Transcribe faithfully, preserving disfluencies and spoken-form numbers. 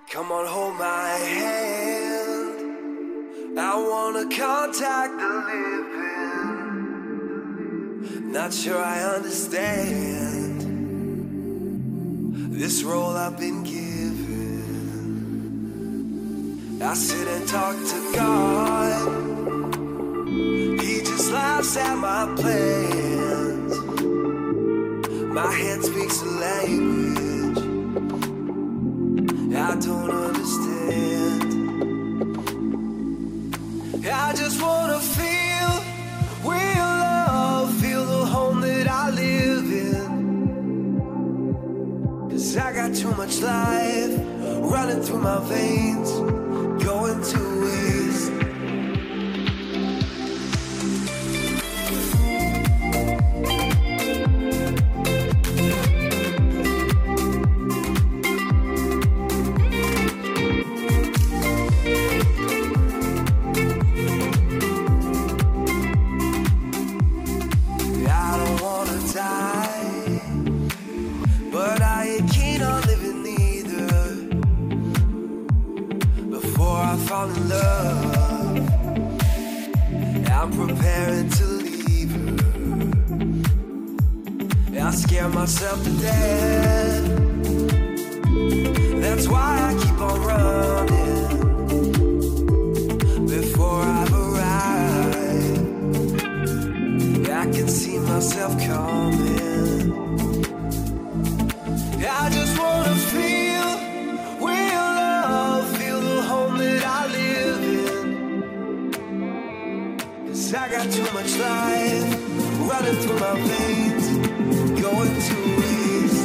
Come on, hold my hand. I wanna contact the living. Not sure I understand this role I've been given. I sit and talk to God. He just laughs at my plans. My head speaks a language I don't understand. I just wanna feel real love, feel the home that I live in. 'Cause I got too much life running through my veins, going to waste. Fall in love, I'm preparing to leave her. I scare myself to death. That's why I keep on running before I've arrived. I can see myself coming. I just wanna feel real love, feel the home that I live in. 'Cause I got too much life running through my veins, going to waste.